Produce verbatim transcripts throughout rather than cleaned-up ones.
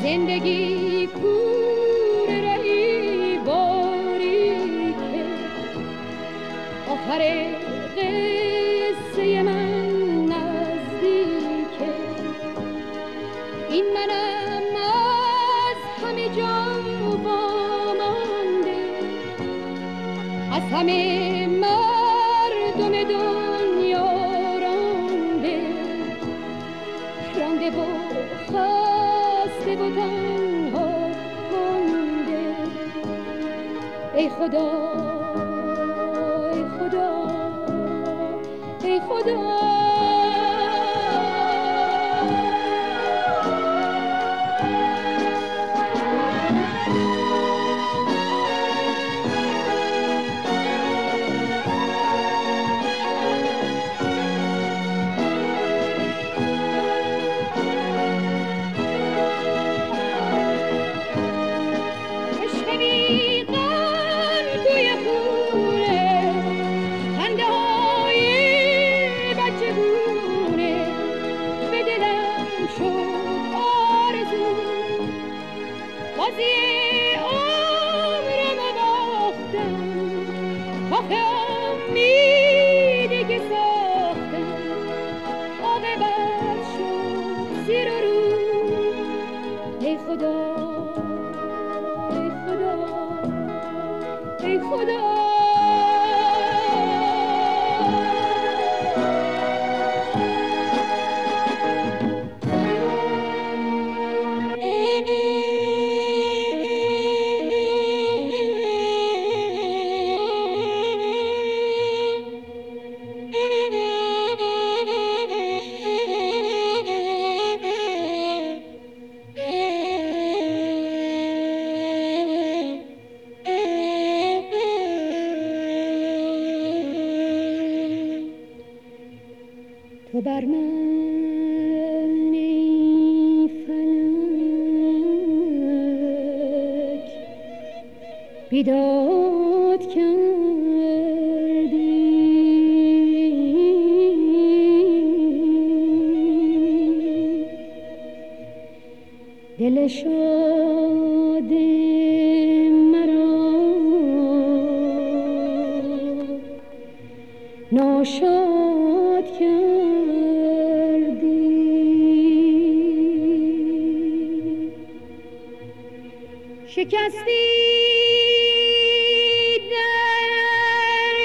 زندگی کوره رهی باریکه، آخر قصه من نزدیکه. این منم از همه جا وامانده، از همه مردم دنیا رانده، رانده و خسته و تنها مانده. ای خدا ای خدا ای خدا، تو بر من ای فلک بیداد کردی، دل شاد مرا ناشاد کردی. شکستی در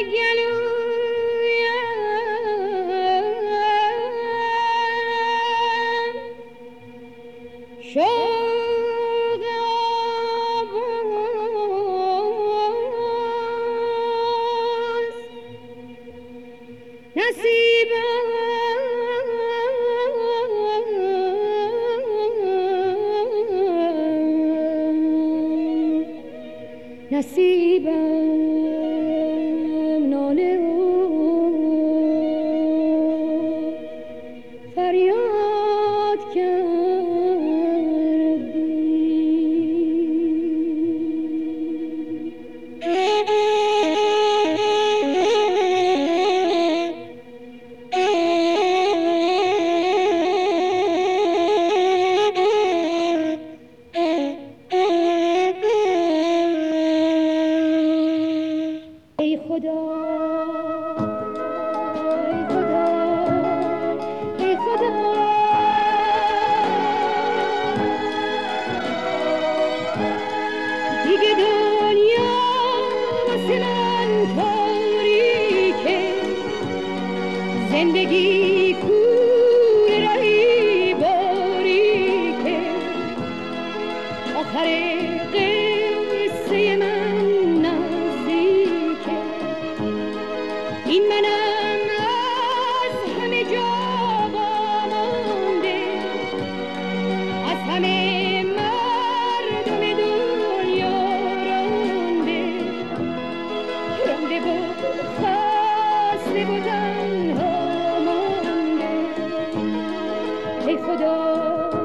گلویم شوق آواز، نصیبم نصیبم ناله و فریاد کردی. ای خدا ای خدا ای خدا، دیگه دنیا واسه من تاریکه، زندگی کوره رهی باریکه، آخر قصه من نزدیکه. این منم از همه جا وامانده، از همه مردم دنیا رانده، رانده و خسته و تنها مانده. ای خدا